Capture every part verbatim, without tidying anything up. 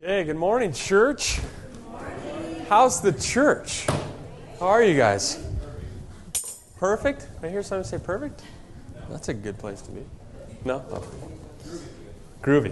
Hey, good morning, church. Good morning. How's the church? How are you guys? Perfect? I hear someone say perfect? That's a good place to be. No? Oh. Groovy.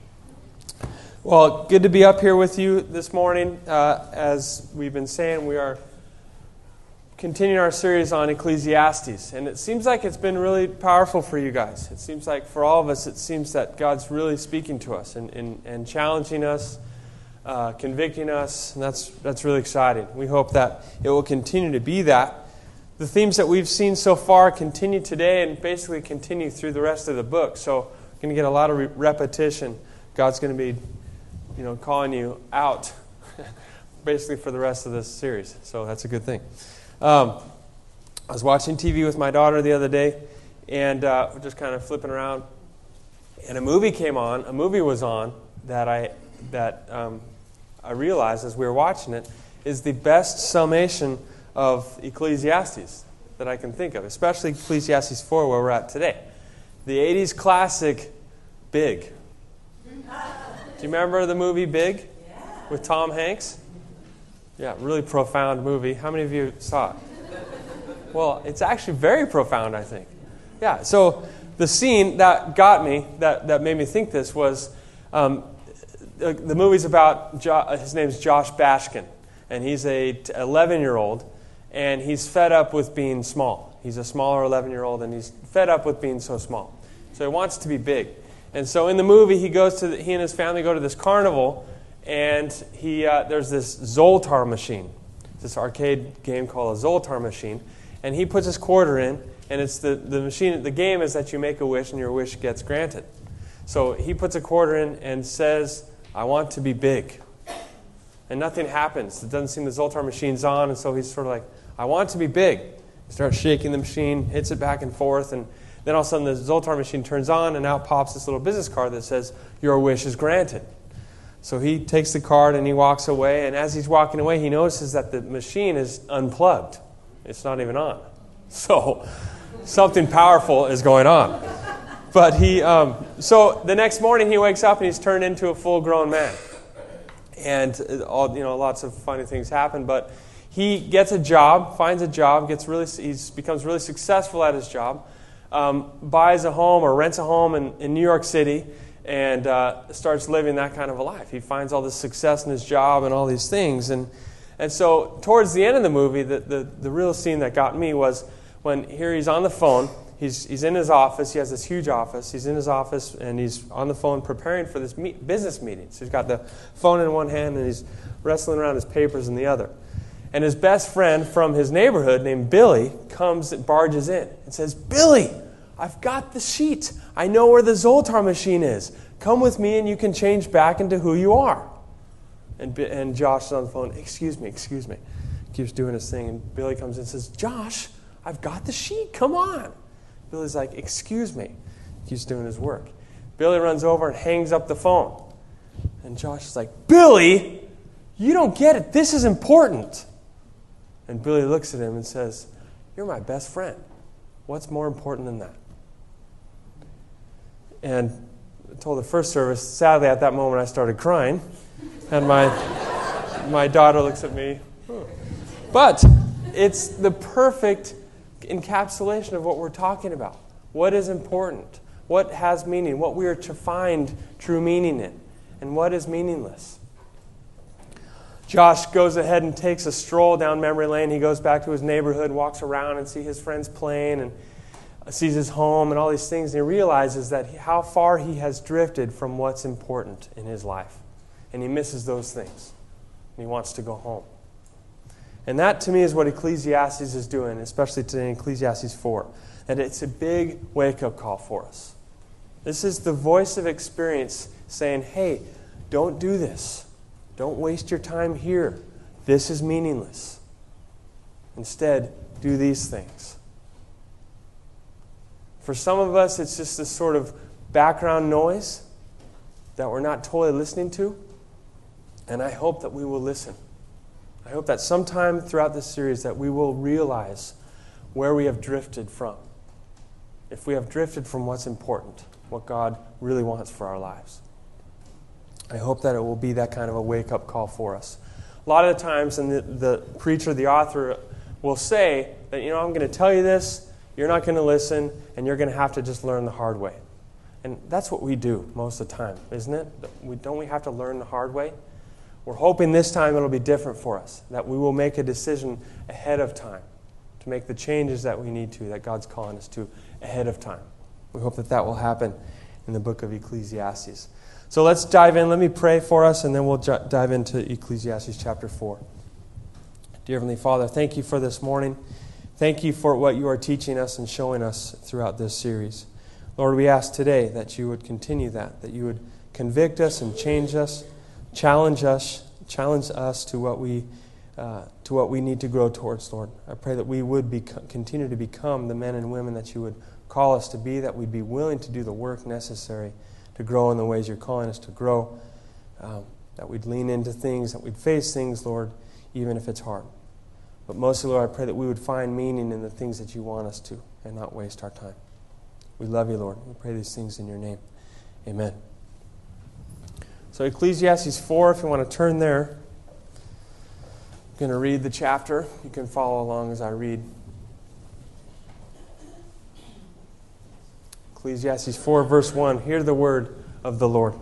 Well, good to be up here with you this morning. Uh, as we've been saying, we are continuing our series on Ecclesiastes. And it seems like it's been really powerful for you guys. It seems like for all of us, it seems that God's really speaking to us and, and, and challenging us, uh, convicting us. And that's, that's really exciting. We hope that it will continue to be that. The themes that we've seen so far continue today and basically continue through the rest of the book. So we're going to get a lot of re- repetition. God's going to be, you know, calling you out basically for the rest of this series. So that's a good thing. Um, I was watching T V with my daughter the other day, and uh, we're just kind of flipping around, and a movie came on. A movie was on that I that um, I realized as we were watching it is the best summation of Ecclesiastes that I can think of, especially Ecclesiastes four, where we're at today. The eighties classic, Big. Do you remember the movie Big with Tom Hanks? Yeah, really profound movie. How many of you saw it? Well, it's actually very profound, I think. Yeah, so the scene that got me, that, that made me think this was, um, the, the movie's about, jo- his name's Josh Bashkin, and he's a eleven-year-old, and he's fed up with being small. He's a smaller eleven-year-old, and he's fed up with being so small. So he wants to be big. And so in the movie, he goes to the, he and his family go to this carnival, and he uh, there's this Zoltar machine, this arcade game called a Zoltar machine, and he puts his quarter in, and it's the, the machine. The game is that you make a wish, and your wish gets granted. So he puts a quarter in and says, "I want to be big," and nothing happens. It doesn't seem the Zoltar machine's on, and so he's sort of like, "I want to be big." He starts shaking the machine, hits it back and forth, and then all of a sudden the Zoltar machine turns on, and out pops this little business card that says, "Your wish is granted." So he takes the card and he walks away, and as he's walking away, he notices that the machine is unplugged. It's not even on. So something powerful is going on. But he, um, so the next morning he wakes up and he's turned into a full-grown man. And all, you know, lots of funny things happen, but he gets a job, finds a job, gets really, he becomes really successful at his job, um, buys a home or rents a home in, in New York City, and uh, starts living that kind of a life. He finds all this success in his job and all these things. And and so towards the end of the movie, the, the, the real scene that got me was when here he's on the phone. He's he's in his office. He has this huge office. He's in his office, and he's on the phone preparing for this meet, business meeting. So he's got the phone in one hand, and he's wrestling around his papers in the other. And his best friend from his neighborhood named Billy comes and barges in and says, "Billy, I've got the sheet. I know where the Zoltar machine is. Come with me and you can change back into who you are." And and Josh is on the phone. "Excuse me, excuse me." Keeps doing his thing. And Billy comes in and says, "Josh, I've got the sheet. Come on." Billy's like, "Excuse me." Keeps doing his work. Billy runs over and hangs up the phone. And Josh is like, "Billy, you don't get it. This is important." And Billy looks at him and says, "You're my best friend. What's more important than that?" And I told the first service, sadly at that moment I started crying. And my my daughter looks at me. Oh. But it's the perfect encapsulation of what we're talking about. What is important? What has meaning? What we are to find true meaning in? And what is meaningless? Josh goes ahead and takes a stroll down memory lane. He goes back to his neighborhood, walks around and sees his friends playing and sees his home and all these things, and he realizes that he, how far he has drifted from what's important in his life. And he misses those things. And he wants to go home. And that, to me, is what Ecclesiastes is doing, especially today in Ecclesiastes four. That it's a big wake-up call for us. This is the voice of experience saying, hey, don't do this. Don't waste your time here. This is meaningless. Instead, do these things. For some of us, it's just this sort of background noise that we're not totally listening to. And I hope that we will listen. I hope that sometime throughout this series that we will realize where we have drifted from. If we have drifted from what's important, what God really wants for our lives. I hope that it will be that kind of a wake-up call for us. A lot of the times, and the, the preacher, the author, will say that, you know, I'm going to tell you this, you're not going to listen, and you're going to have to just learn the hard way. And that's what we do most of the time, isn't it? We, don't we have to learn the hard way? We're hoping this time it'll be different for us, that we will make a decision ahead of time to make the changes that we need to, that God's calling us to ahead of time. We hope that that will happen in the book of Ecclesiastes. So let's dive in. Let me pray for us, and then we'll j- dive into Ecclesiastes chapter four. Dear Heavenly Father, thank you for this morning. Thank you for what you are teaching us and showing us throughout this series. Lord, we ask today that you would continue that, that you would convict us and change us, challenge us, challenge us to what we uh, to what we need to grow towards, Lord. I pray that we would be, continue to become the men and women that you would call us to be, that we'd be willing to do the work necessary to grow in the ways you're calling us to grow, um, that we'd lean into things, that we'd face things, Lord, even if it's hard. But mostly, Lord, I pray that we would find meaning in the things that you want us to and not waste our time. We love you, Lord. We pray these things in your name. Amen. So Ecclesiastes four, if you want to turn there, I'm going to read the chapter. You can follow along as I read. Ecclesiastes four, verse one. Hear the word of the Lord.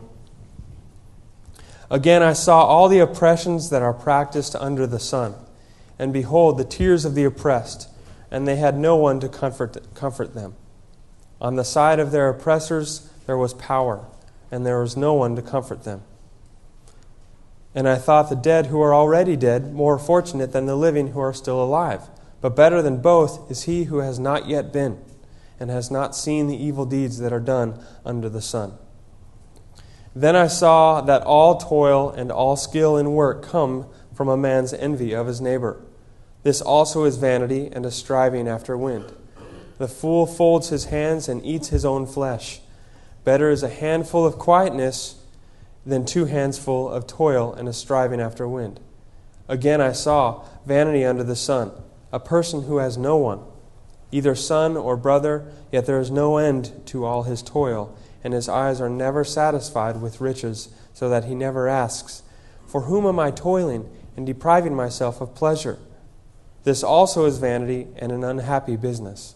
Again, I saw all the oppressions that are practiced under the sun, and behold, the tears of the oppressed, and they had no one to comfort comfort them. On the side of their oppressors there was power, and there was no one to comfort them. And I thought the dead who are already dead more fortunate than the living who are still alive. But better than both is he who has not yet been, and has not seen the evil deeds that are done under the sun. Then I saw that all toil and all skill in work come from a man's envy of his neighbor. This also is vanity and a striving after wind. The fool folds his hands and eats his own flesh. Better is a handful of quietness than two hands full of toil and a striving after wind. Again I saw vanity under the sun, a person who has no one, either son or brother, yet there is no end to all his toil, and his eyes are never satisfied with riches, so that he never asks, for whom am I toiling and depriving myself of pleasure? This also is vanity and an unhappy business.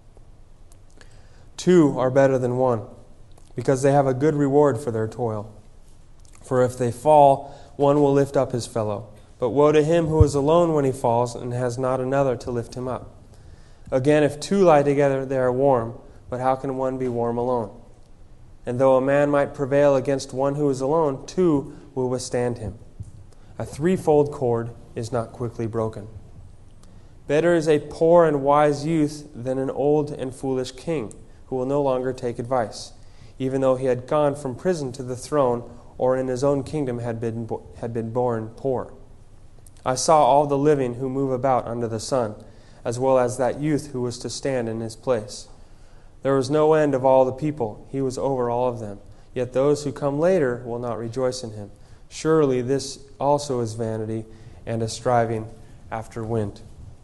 Two are better than one, because they have a good reward for their toil. For if they fall, one will lift up his fellow. But woe to him who is alone when he falls and has not another to lift him up. Again, if two lie together, they are warm, but how can one be warm alone? And though a man might prevail against one who is alone, two will withstand him. A threefold cord is not quickly broken. Better is a poor and wise youth than an old and foolish king, who will no longer take advice, even though he had gone from prison to the throne, or in his own kingdom had been had been born poor. I saw all the living who move about under the sun, as well as that youth who was to stand in his place. There was no end of all the people. He was over all of them. Yet those who come later will not rejoice in him. Surely this also is vanity and a striving after wind.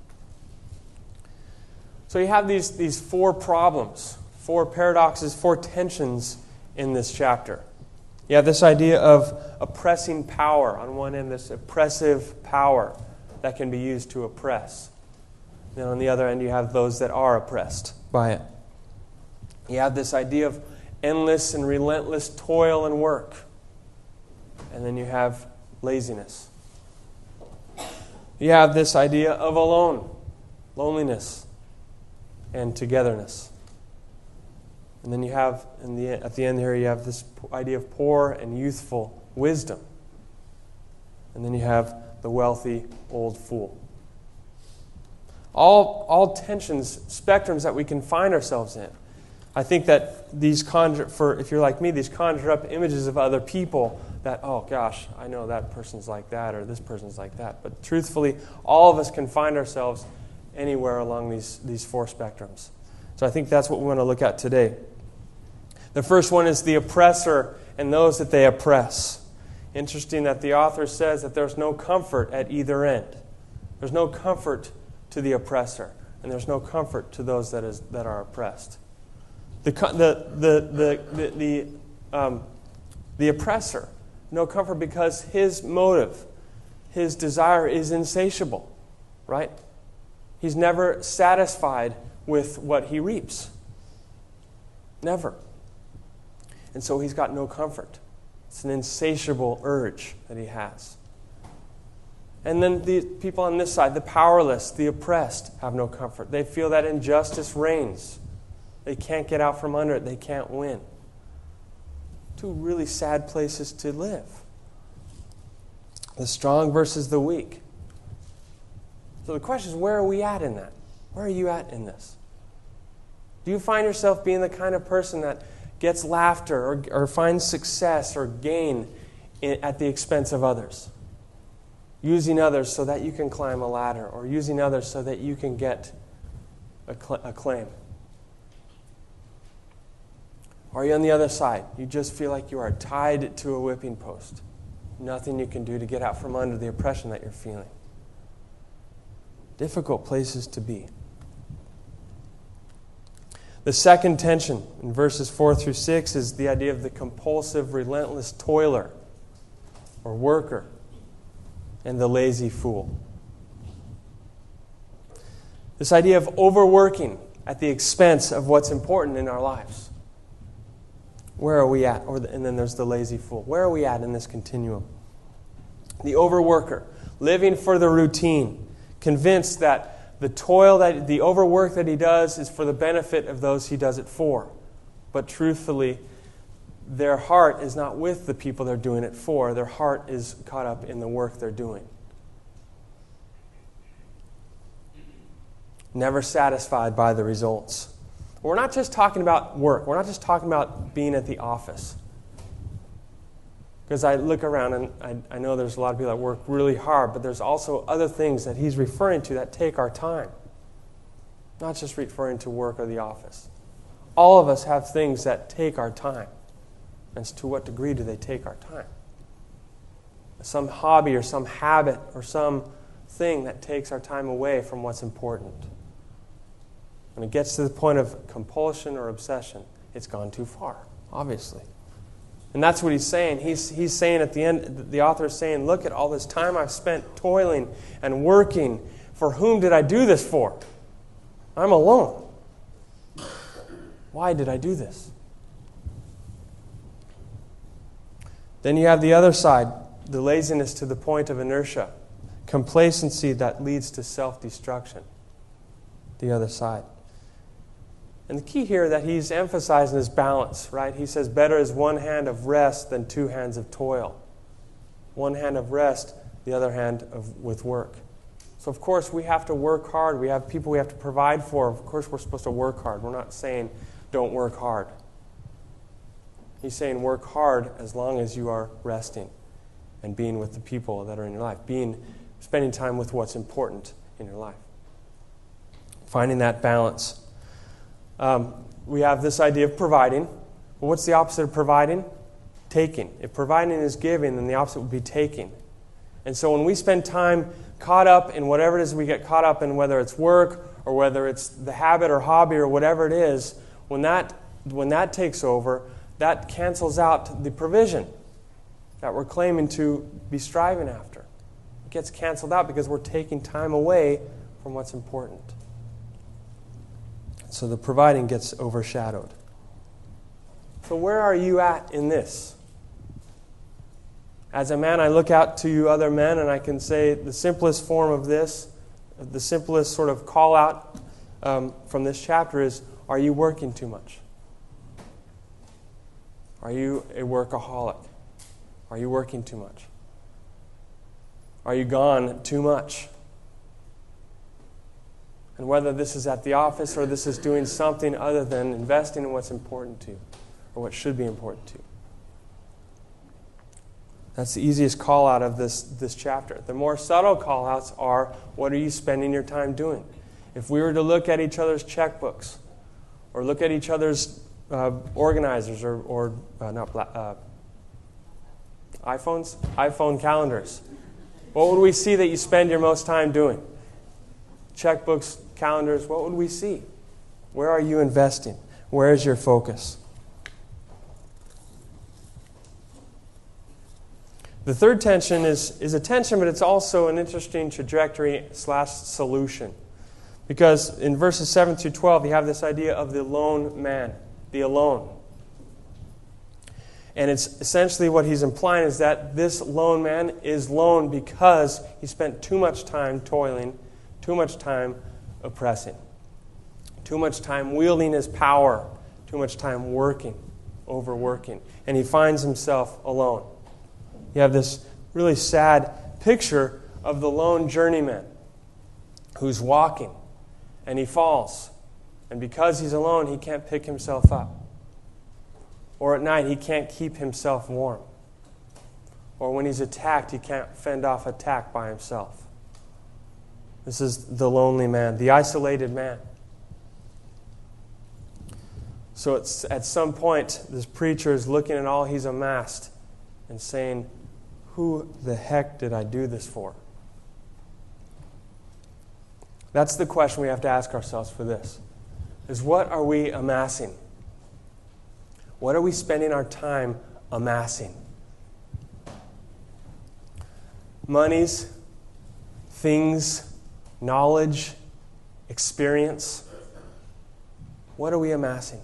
So you have these, these four problems, four paradoxes, four tensions in this chapter. You have this idea of oppressing power. On one end, this oppressive power that can be used to oppress. Then on the other end, you have those that are oppressed by it. You have this idea of endless and relentless toil and work. And then you have laziness. You have this idea of alone, loneliness, and togetherness. And then you have, in the, at the end here, you have this idea of poor and youthful wisdom. And then you have the wealthy old fool. All, all tensions, spectrums that we can find ourselves in. I think that these conjure, for if you're like me, these conjure up images of other people that, oh gosh, I know that person's like that or this person's like that. But truthfully, all of us can find ourselves anywhere along these, these four spectrums. So I think that's what we want to look at today. The first one is the oppressor and those that they oppress. Interesting that the author says that there's no comfort at either end. There's no comfort to the oppressor, and there's no comfort to those that is that are oppressed. The the the the the, the, um, the oppressor no comfort because his motive, his desire is insatiable, right? He's never satisfied with what he reaps. Never. And so he's got no comfort. It's an insatiable urge that he has. And then the people on this side, the powerless, the oppressed, have no comfort. They feel that injustice reigns. They can't get out from under it. They can't win. Two really sad places to live. The strong versus the weak. So the question is, where are we at in that? Where are you at in this? Do you find yourself being the kind of person that gets laughter or, or finds success or gain in, at the expense of others? Using others so that you can climb a ladder, or using others so that you can get a, cl- a claim? Or are you on the other side? You just feel like you are tied to a whipping post. Nothing you can do to get out from under the oppression that you're feeling. Difficult places to be. The second tension in verses four through six is the idea of the compulsive, relentless toiler or worker and the lazy fool. This idea of overworking at the expense of what's important in our lives. Where are we at? Or the, and then there's the lazy fool. Where are we at in this continuum? The overworker, living for the routine, convinced that the toil, that the overwork that he does is for the benefit of those he does it for. But truthfully, their heart is not with the people they're doing it for. Their heart is caught up in the work they're doing. Never satisfied by the results. We're not just talking about work. We're not just talking about being at the office. Because I look around and I, I know there's a lot of people that work really hard, but there's also other things that he's referring to that take our time. Not just referring to work or the office. All of us have things that take our time. And to what degree do they take our time? Some hobby or some habit or some thing that takes our time away from what's important. When it gets to the point of compulsion or obsession, it's gone too far, obviously. And that's what he's saying. He's, he's saying at the end, the author is saying, look at all this time I've spent toiling and working. For whom did I do this for? I'm alone. Why did I do this? Then you have the other side, the laziness to the point of inertia. Complacency that leads to self-destruction. The other side. And the key here that he's emphasizing is balance, right? He says, better is one hand of rest than two hands of toil. One hand of rest, the other hand of with work. So of course we have to work hard. We have people we have to provide for. Of course we're supposed to work hard. We're not saying don't work hard. He's saying work hard as long as you are resting and being with the people that are in your life. Being, spending time with what's important in your life. Finding that balance. Um, we have this idea of providing. Well, what's the opposite of providing? Taking. If providing is giving, then the opposite would be taking. And so when we spend time caught up in whatever it is we get caught up in, whether it's work or whether it's the habit or hobby or whatever it is, when that when that takes over, that cancels out the provision that we're claiming to be striving after. It gets canceled out because we're taking time away from what's important. So the providing gets overshadowed. So where are you at in this? As a man, I look out to you other men and I can say the simplest form of this, the simplest sort of call out um, from this chapter is, are you working too much? Are you a workaholic? Are you working too much? Are you gone too much? And whether this is at the office or this is doing something other than investing in what's important to you or what should be important to you. That's the easiest call out of this, this chapter. The more subtle call outs are, what are you spending your time doing? If we were to look at each other's checkbooks or look at each other's uh, organizers or, or uh, not uh, iPhones, iPhone calendars, what would we see that you spend your most time doing? Checkbooks, calendars, what would we see? Where are you investing? Where is your focus? The third tension is, is a tension, but it's also an interesting trajectory slash solution. Because in verses seven through twelve, you have this idea of the lone man, the alone. And it's essentially what he's implying is that this lone man is lone because he spent too much time toiling, too much time oppressing, too much time wielding his power, too much time working, overworking. And he finds himself alone. You have this really sad picture of the lone journeyman who's walking and he falls. And because he's alone, he can't pick himself up. Or at night, he can't keep himself warm. Or when he's attacked, he can't fend off attack by himself. This is the lonely man, the isolated man. So it's, at some point, this preacher is looking at all he's amassed and saying, who the heck did I do this for? That's the question we have to ask ourselves for this, is what are we amassing? What are we spending our time amassing? Monies, things, knowledge, experience. What are we amassing?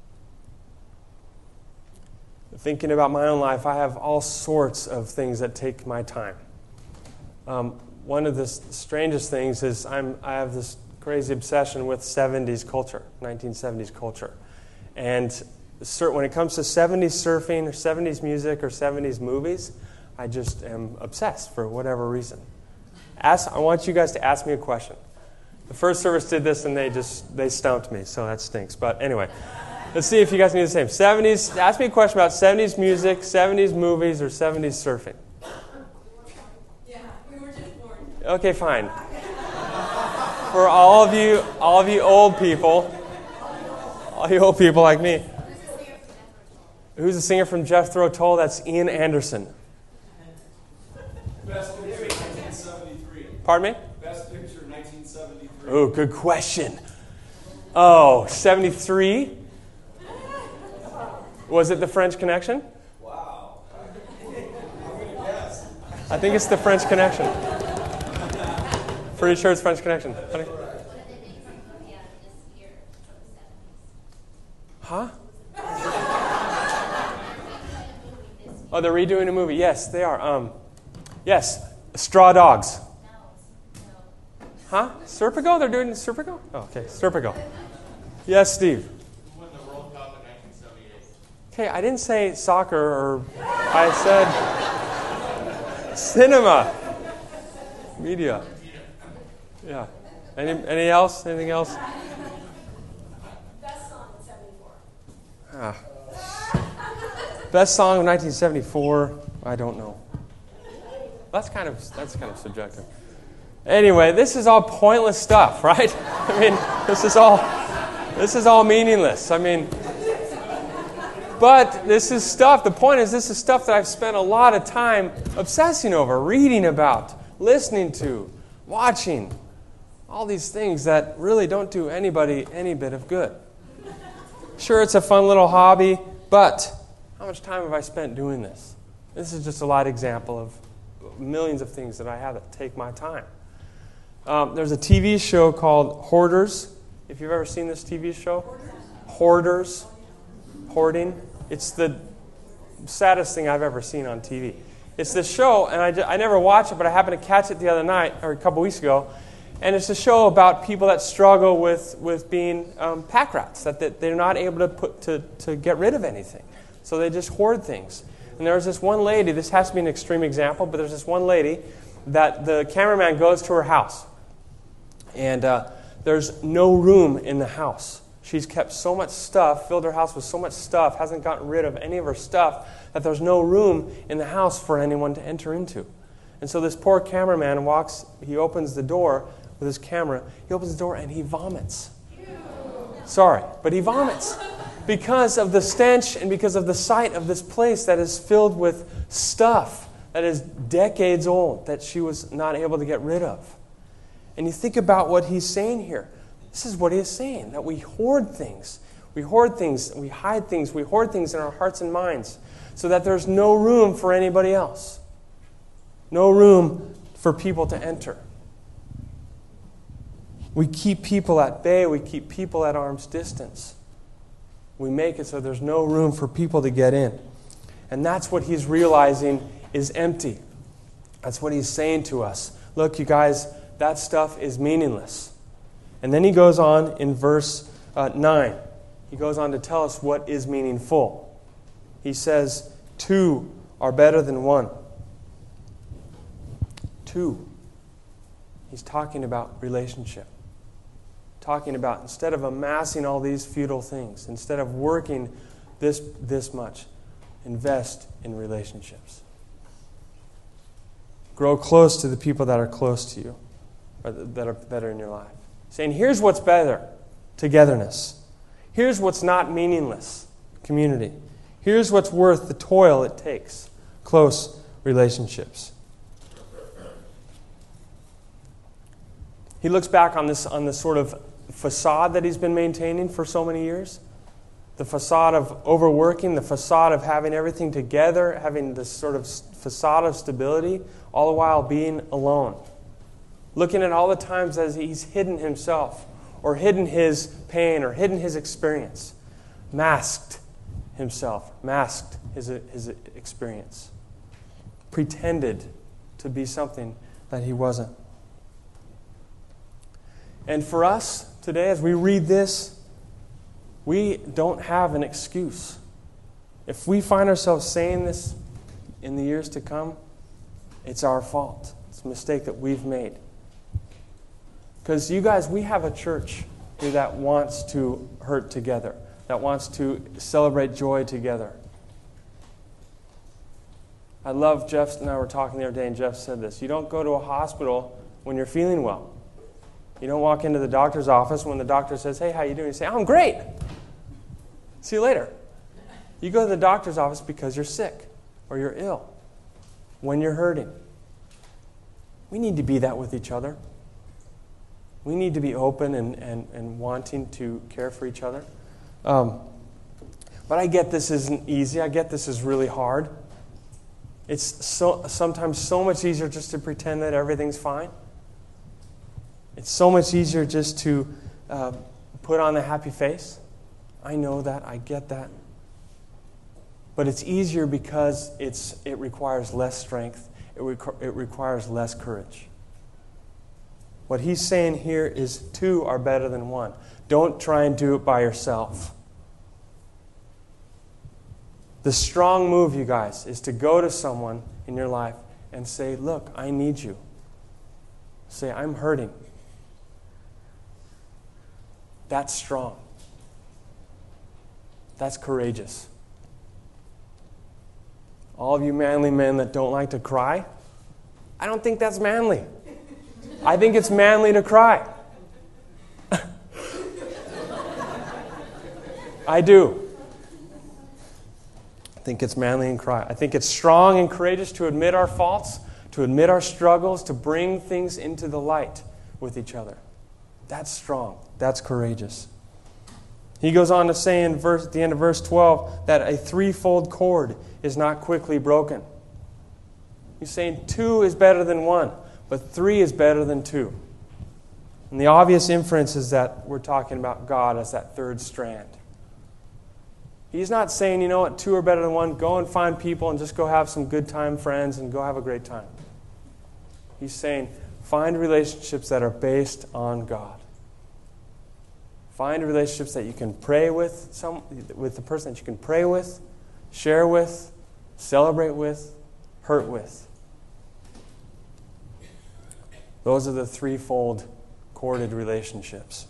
Thinking about my own life, I have all sorts of things that take my time. Um, one of the strangest things is I'm, I have this crazy obsession with seventies culture, nineteen seventies culture. And when it comes to seventies surfing or seventies music or seventies movies, I just am obsessed for whatever reason. Ask, I want you guys to ask me a question. The first service did this and they just they stumped me, so that stinks. But anyway, let's see if you guys can do the same. seventies, ask me a question about seventies music, seventies movies, or seventies surfing. Yeah, we were just born. Okay, fine. For all of you, all of you old people, all you old people like me. Who's the singer from Jethro Tull? That's Ian Anderson. Best Picture, nineteen seventy-three. Pardon me? Best Picture, nineteen seventy-three. Oh, good question. Oh, seventy-three? Was it The French Connection? Wow. I'm going to guess. I think it's The French Connection. Pretty sure it's French Connection. Honey? Huh? Oh, they're redoing a movie. Yes, they are. Um, yes, Straw Dogs. Huh? Serpico? They're doing Serpico? Oh, okay, Serpico. Yes, Steve. Who won the World Cup in nineteen seventy-eight? Okay, I didn't say soccer, or I said cinema, media. Yeah. Any any else? Anything else? Best song in seventy-four. Ah. Best song of nineteen seventy-four? I don't know. That's kind of that's kind of subjective. Anyway, this is all pointless stuff, right? I mean, this is all this is all meaningless. I mean, but this is stuff. The point is, this is stuff that I've spent a lot of time obsessing over, reading about, listening to, watching. All these things that really don't do anybody any bit of good. Sure, it's a fun little hobby, but how much time have I spent doing this? This is just a light example of millions of things that I have that take my time. Um, there's a T V show called Hoarders. If you've ever seen this T V show. Hoarders. Hoarding. It's the saddest thing I've ever seen on T V. It's this show, and I, just, I never watch it, but I happened to catch it the other night, or a couple weeks ago. And it's a show about people that struggle with, with being um, pack rats, that, that they're not able to put to, to get rid of anything. So they just hoard things. And there's this one lady, this has to be an extreme example, but there's this one lady that the cameraman goes to her house. And uh, there's no room in the house. She's kept so much stuff, filled her house with so much stuff, hasn't gotten rid of any of her stuff, that there's no room in the house for anyone to enter into. And so this poor cameraman walks, he opens the door with his camera, he opens the door and he vomits. Sorry, but he vomits. Because of the stench and because of the sight of this place that is filled with stuff that is decades old that she was not able to get rid of. And you think about what he's saying here. This is what he is saying, that we hoard things. We hoard things, we hide things, we hoard things in our hearts and minds so that there's no room for anybody else. No room for people to enter. We keep people at bay. We keep people at arm's distance. We make it so there's no room for people to get in. And that's what he's realizing is empty. That's what he's saying to us. Look, you guys, that stuff is meaningless. And then he goes on in verse uh, nine. He goes on to tell us what is meaningful. He says, two are better than one. Two. He's talking about relationship. Talking about instead of amassing all these futile things, instead of working this, this much, invest in relationships. Grow close to the people that are close to you, or that are, that are in your life. Saying, here's what's better, togetherness. Here's what's not meaningless, community. Here's what's worth the toil it takes, close relationships. He looks back on this, on this sort of facade that he's been maintaining for so many years. The facade of overworking, the facade of having everything together, having this sort of facade of stability, all the while being alone. Looking at all the times as he's hidden himself, or hidden his pain, or hidden his experience. Masked himself, masked his, his experience. Pretended to be something that he wasn't. And for us today, as we read this, we don't have an excuse. If we find ourselves saying this in the years to come, it's our fault. It's a mistake that we've made. Because you guys, we have a church here that wants to hurt together, that wants to celebrate joy together. I love, Jeff and I were talking the other day, and Jeff said this. You don't go to a hospital when you're feeling well. You don't walk into the doctor's office when the doctor says, hey, how you doing? You say, I'm great. See you later. You go to the doctor's office because you're sick or you're ill, when you're hurting. We need to be that with each other. We need to be open and, and, and wanting to care for each other. Um, but I get this isn't easy. I get this is really hard. It's so sometimes so much easier just to pretend that everything's fine. It's so much easier just to uh, put on a happy face. I know that. I get that. But it's easier because it's it requires less strength. It, requ- it requires less courage. What he's saying here is two are better than one. Don't try and do it by yourself. The strong move, you guys, is to go to someone in your life and say, look, I need you. Say, I'm hurting. That's strong. That's courageous. All of you manly men that don't like to cry, I don't think that's manly. I think it's manly to cry. I do. I think it's manly and cry. I think it's strong and courageous to admit our faults, to admit our struggles, to bring things into the light with each other. That's strong. That's courageous. He goes on to say in verse, at the end of verse twelve that a threefold cord is not quickly broken. He's saying two is better than one, but three is better than two. And the obvious inference is that we're talking about God as that third strand. He's not saying, you know what, two are better than one. Go and find people and just go have some good time friends and go have a great time. He's saying, find relationships that are based on God. Find relationships that you can pray with, some, with the person that you can pray with, share with, celebrate with, hurt with. Those are the threefold corded relationships.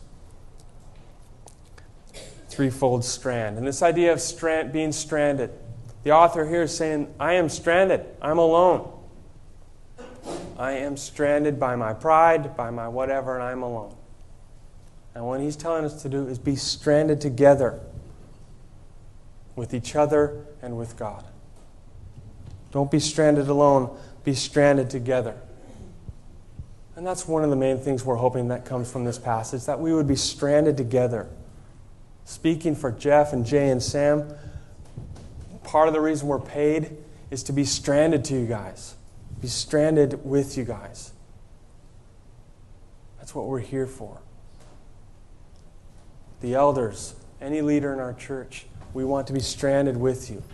Threefold strand. And this idea of strand, being stranded, the author here is saying, I am stranded. I'm alone. I am stranded by my pride, by my whatever, and I'm alone. And what he's telling us to do is be stranded together with each other and with God. Don't be stranded alone. Be stranded together. And that's one of the main things we're hoping that comes from this passage, that we would be stranded together. Speaking for Jeff and Jay and Sam, part of the reason we're paid is to be stranded to you guys. Be stranded with you guys. That's what we're here for. The elders, any leader in our church, we want to be stranded with you.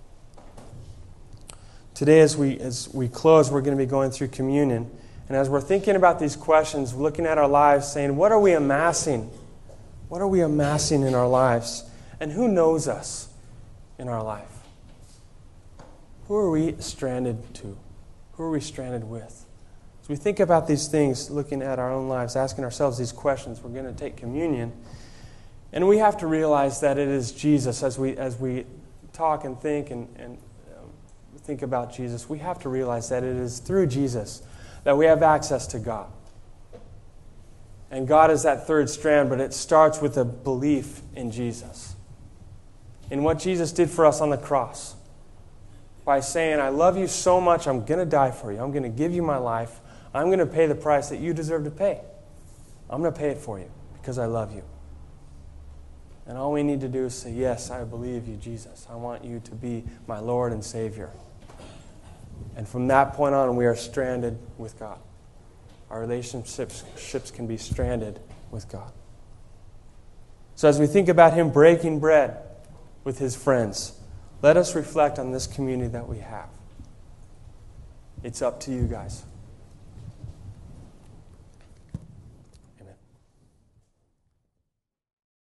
Today, as we as we close, we're going to be going through communion. And as we're thinking about these questions, looking at our lives, saying, what are we amassing? What are we amassing in our lives? And who knows us in our life? Who are we stranded to? Who are we stranded with? As we think about these things, looking at our own lives, asking ourselves these questions, we're going to take communion. And we have to realize that it is Jesus. As we as we talk and think and, and um, think about Jesus, we have to realize that it is through Jesus that we have access to God. And God is that third strand, but it starts with a belief in Jesus. In what Jesus did for us on the cross. By saying, I love you so much, I'm going to die for you. I'm going to give you my life. I'm going to pay the price that you deserve to pay. I'm going to pay it for you because I love you. And all we need to do is say, yes, I believe you, Jesus. I want you to be my Lord and Savior. And from that point on, we are stranded with God. Our relationships ships can be stranded with God. So as we think about Him breaking bread with His friends, let us reflect on this community that we have. It's up to you guys.